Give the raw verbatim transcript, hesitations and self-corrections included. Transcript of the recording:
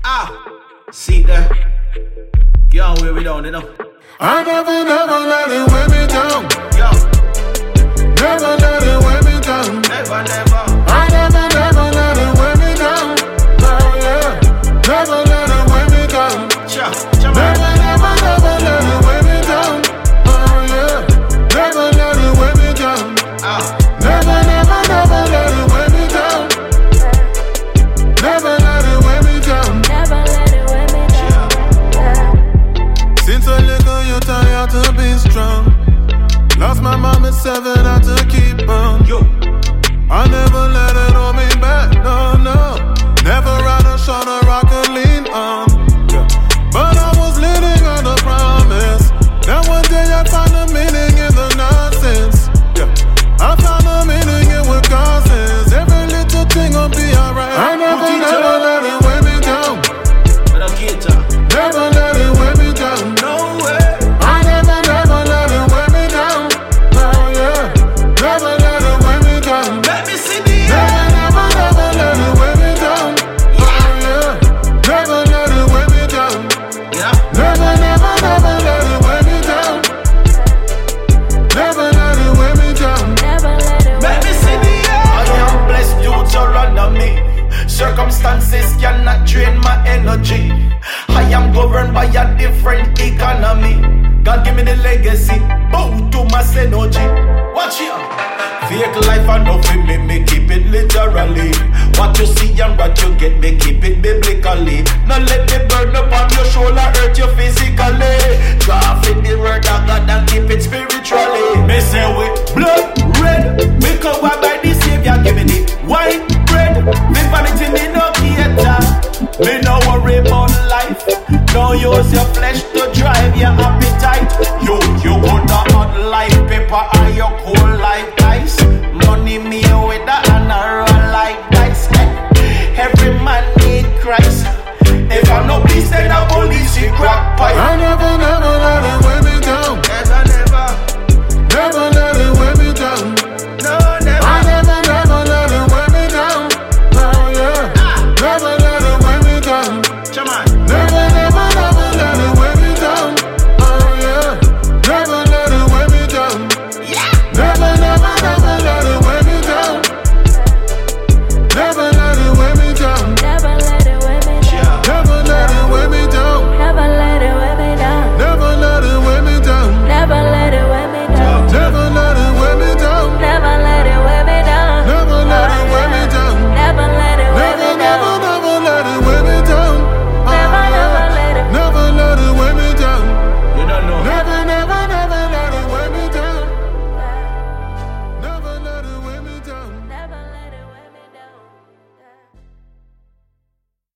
Ah, see there. Get on where we down, you know. I never, never let it weigh me down. Yo. Never let it weigh me down. Never, never. I never, never let it weigh me down. Oh yeah. Never let it weigh me down. Cha, cha, never, never, never let it weigh me down. Oh yeah. Never let it weigh me down. Ah. Never, never, never let it weigh me down. Never let it weigh me down. Never let it weigh me down. Yeah. Since a little youth I had to be strong. Lost my mom at seven, had to keep on. Yo. I never let it hold me back, no, no. Never had a shoulder I could lean on. Yeah. But I was leaning on the promise that one day I'd find a meaning in the nonsense. Yeah. I found a meaning in what causes. Every little thing will be alright. I never, never let it weigh me down. But I'll get ya. Never let it weigh me down. No way. I never, never let it weigh me down. Oh yeah. Never let it weigh me down. Let me see the Never, never, never let it weigh me down. Oh yeah. Never let it weigh me down. Yeah. Never, never, never let it weigh me down. Never let it weigh me down. Never let it Let me weigh me see the down. I am blessed due to run on me. Circumstances cannot drain my energy. I am governed by a different economy. God give me the legacy. Bow to my synergy. Watch it. Fake life and nothing me, me keep it literally. What you see and what you get, me keep it biblically. Now let the burden upon your shoulder hurt you physically. Draw fit the word of God and keep it spiritually. Me say we blood red. We covered by the Savior, give me the white bread. Me vanity me no cater. Me no worry about life. Don't use your flesh to drive you happy.